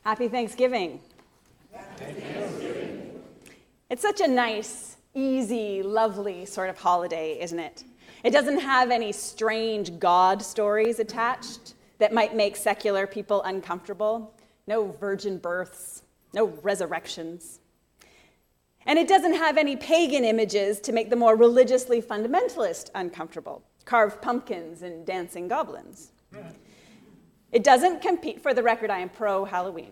Happy Thanksgiving. Happy Thanksgiving. It's such a nice, easy, lovely sort of holiday, isn't it? It doesn't have any strange God stories attached that might make secular people uncomfortable. No virgin births, no resurrections. And it doesn't have any pagan images to make the more religiously fundamentalist uncomfortable. Carved pumpkins and dancing goblins. It doesn't compete, for the record, I am pro-Halloween.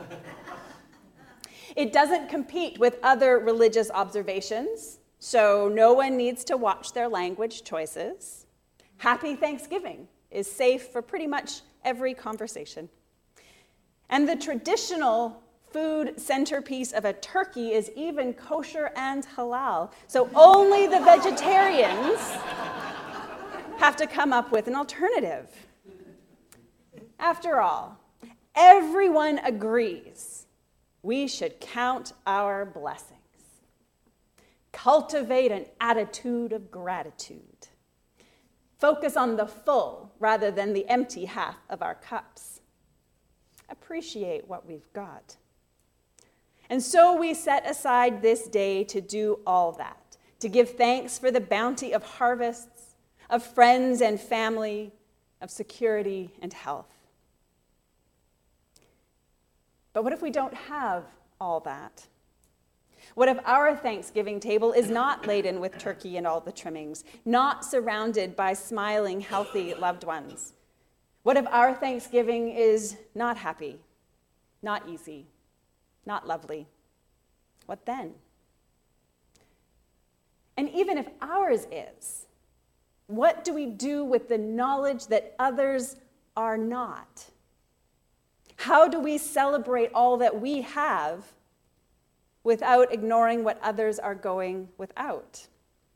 It doesn't compete with other religious observations, so no one needs to watch their language choices. Happy Thanksgiving is safe for pretty much every conversation. And the traditional food centerpiece of a turkey is even kosher and halal, so only the vegetarians have to come up with an alternative. After all, everyone agrees we should count our blessings. Cultivate an attitude of gratitude. Focus on the full rather than the empty half of our cups. Appreciate what we've got. And so we set aside this day to do all that, to give thanks for the bounty of harvests, of friends and family, of security and health. But what if we don't have all that? What if our Thanksgiving table is not laden with turkey and all the trimmings, not surrounded by smiling, healthy loved ones? What if our Thanksgiving is not happy, not easy, not lovely? What then? And even if ours is, what do we do with the knowledge that others are not? How do we celebrate all that we have without ignoring what others are going without?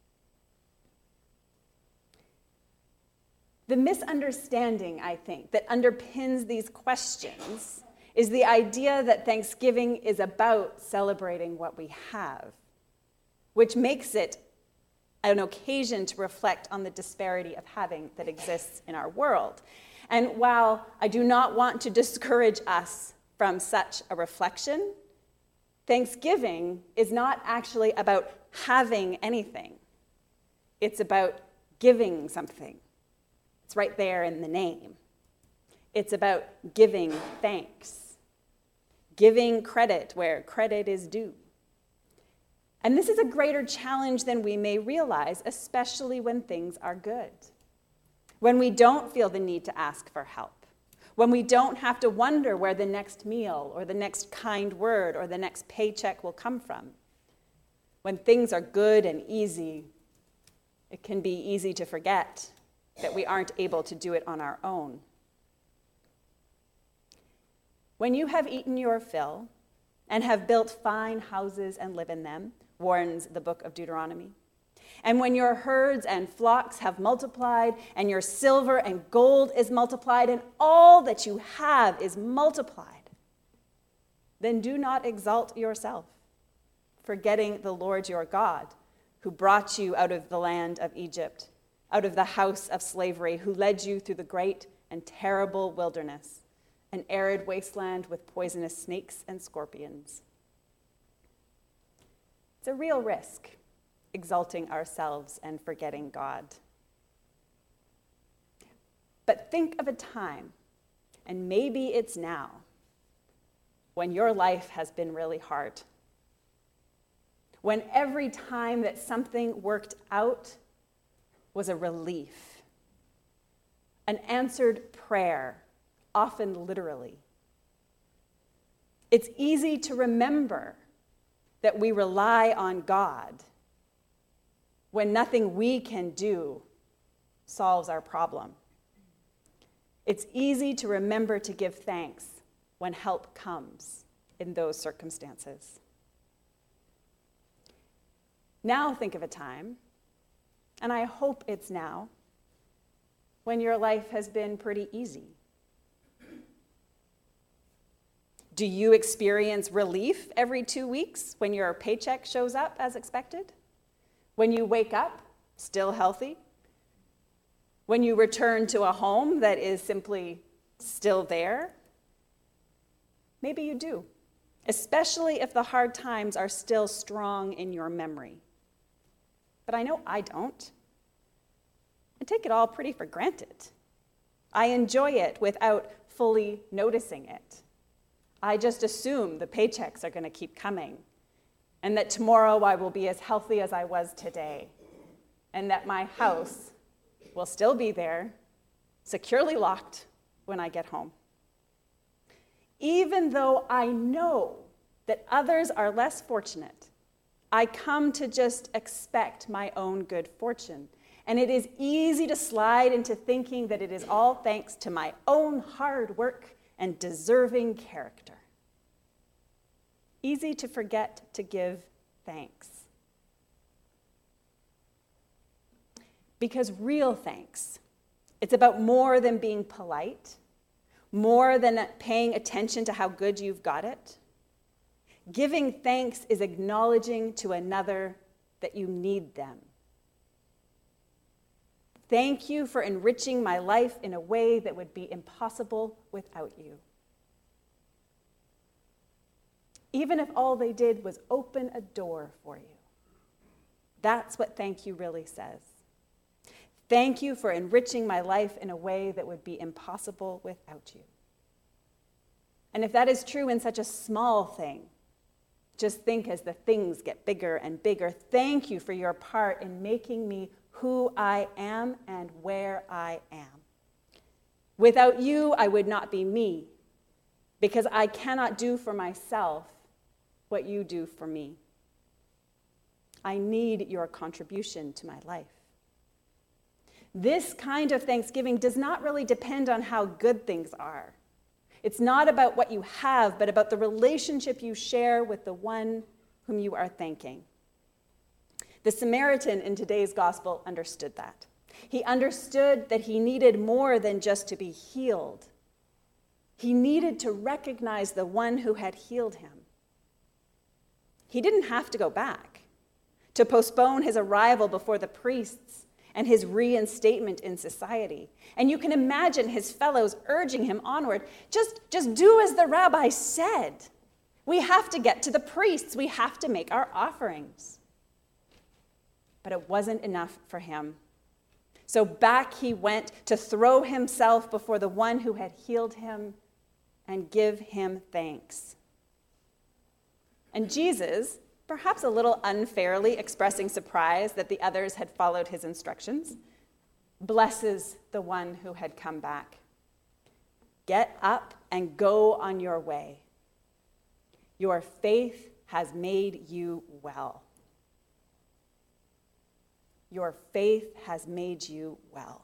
The misunderstanding, I think, that underpins these questions is the idea that Thanksgiving is about celebrating what we have, which makes it an occasion to reflect on the disparity of having that exists in our world. And while I do not want to discourage us from such a reflection, Thanksgiving is not actually about having anything. It's about giving something. It's right there in the name. It's about giving thanks, giving credit where credit is due. And this is a greater challenge than we may realize, especially when things are good. When we don't feel the need to ask for help. When we don't have to wonder where the next meal or the next kind word or the next paycheck will come from. When things are good and easy, it can be easy to forget that we aren't able to do it on our own. When you have eaten your fill and have built fine houses and live in them, warns the book of Deuteronomy, and when your herds and flocks have multiplied, and your silver and gold is multiplied, and all that you have is multiplied, then do not exalt yourself, forgetting the Lord your God, who brought you out of the land of Egypt, out of the house of slavery, who led you through the great and terrible wilderness, an arid wasteland with poisonous snakes and scorpions. It's a real risk, exalting ourselves and forgetting God. But think of a time, and maybe it's now, when your life has been really hard. When every time that something worked out was a relief, an answered prayer, often literally. It's easy to remember that we rely on God when nothing we can do solves our problem. It's easy to remember to give thanks when help comes in those circumstances. Now think of a time, and I hope it's now, when your life has been pretty easy. Do you experience relief every 2 weeks when your paycheck shows up as expected? When you wake up, still healthy? When you return to a home that is simply still there? Maybe you do, especially if the hard times are still strong in your memory. But I know I don't. I take it all pretty for granted. I enjoy it without fully noticing it. I just assume the paychecks are going to keep coming, and that tomorrow I will be as healthy as I was today, and that my house will still be there, securely locked, when I get home. Even though I know that others are less fortunate, I come to just expect my own good fortune. And it is easy to slide into thinking that it is all thanks to my own hard work and deserving character. Easy to forget to give thanks. Because real thanks, it's about more than being polite, more than paying attention to how good you've got it. Giving thanks is acknowledging to another that you need them. Thank you for enriching my life in a way that would be impossible without you. Even if all they did was open a door for you. That's what thank you really says. Thank you for enriching my life in a way that would be impossible without you. And if that is true in such a small thing, just think as the things get bigger and bigger. Thank you for your part in making me who I am and where I am. Without you, I would not be me, because I cannot do for myself what you do for me. I need your contribution to my life. This kind of thanksgiving does not really depend on how good things are. It's not about what you have, but about the relationship you share with the one whom you are thanking. The Samaritan in today's gospel understood that. He understood that he needed more than just to be healed. He needed to recognize the one who had healed him. He didn't have to go back, to postpone his arrival before the priests and his reinstatement in society. And you can imagine his fellows urging him onward. Just do as the rabbi said. We have to get to the priests. We have to make our offerings. But it wasn't enough for him. So back he went to throw himself before the one who had healed him and give him thanks. And Jesus, perhaps a little unfairly expressing surprise that the others had followed his instructions, blesses the one who had come back. Get up and go on your way. Your faith has made you well. Your faith has made you well.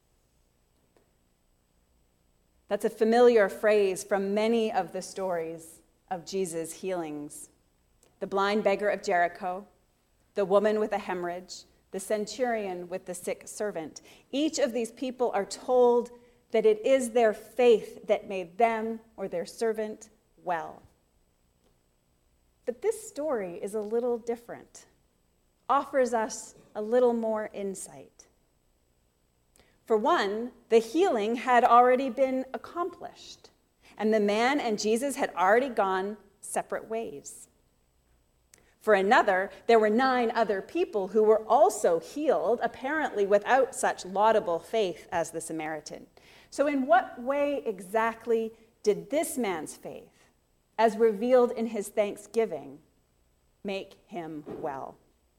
That's a familiar phrase from many of the stories of Jesus' healings. The blind beggar of Jericho, the woman with a hemorrhage, the centurion with the sick servant. Each of these people are told that it is their faith that made them or their servant well. But this story is a little different, offers us a little more insight. For one, the healing had already been accomplished, and the man and Jesus had already gone separate ways. For another, there were 9 other people who were also healed, apparently without such laudable faith as the Samaritan. So in what way exactly did this man's faith, as revealed in his thanksgiving, make him well?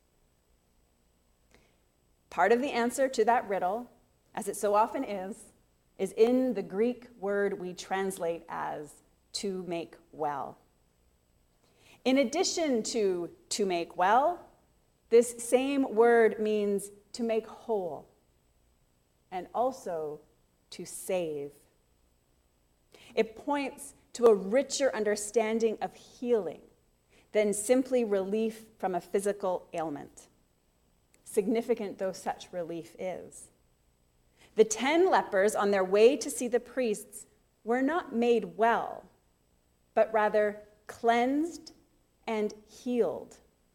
Part of the answer to that riddle, as it so often is in the Greek word we translate as to make well. In addition to make well, this same word means to make whole and also to save. It points to a richer understanding of healing than simply relief from a physical ailment, significant though such relief is. The 10 lepers on their way to see the priests were not made well, but rather cleansed and healed.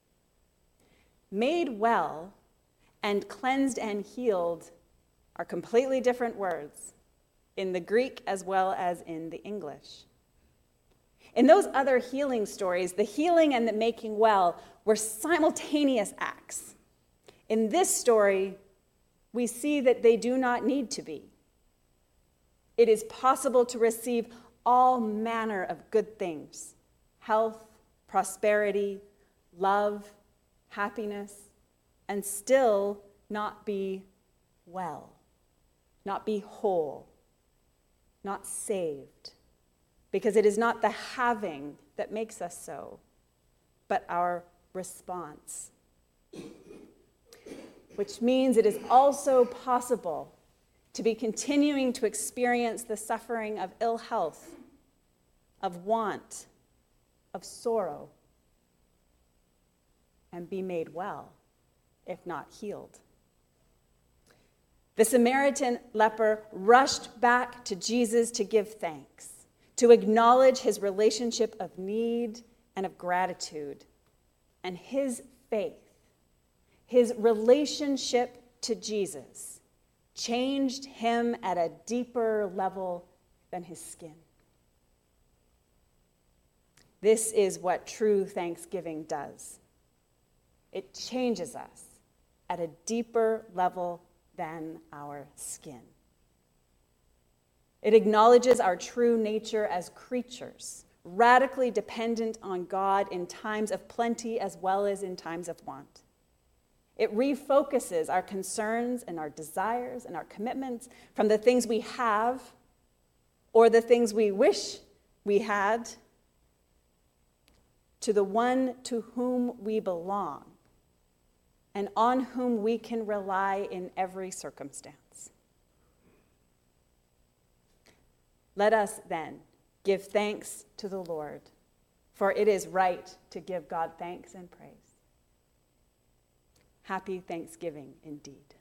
Made well and cleansed and healed are completely different words in the Greek as well as in the English. In those other healing stories, the healing and the making well were simultaneous acts. In this story, we see that they do not need to be. It is possible to receive all manner of good things: health, prosperity, love, happiness, and still not be well, not be whole, not saved. Because it is not the having that makes us so, but our response. Which means it is also possible to be continuing to experience the suffering of ill health, of want, of sorrow, and be made well, if not healed. The Samaritan leper rushed back to Jesus to give thanks, to acknowledge his relationship of need and of gratitude, and his faith, his relationship to Jesus, changed him at a deeper level than his skin. This is what true thanksgiving does. It changes us at a deeper level than our skin. It acknowledges our true nature as creatures, radically dependent on God in times of plenty as well as in times of want. It refocuses our concerns and our desires and our commitments from the things we have or the things we wish we had to the one to whom we belong and on whom we can rely in every circumstance. Let us then give thanks to the Lord, for it is right to give God thanks and praise. Happy Thanksgiving indeed.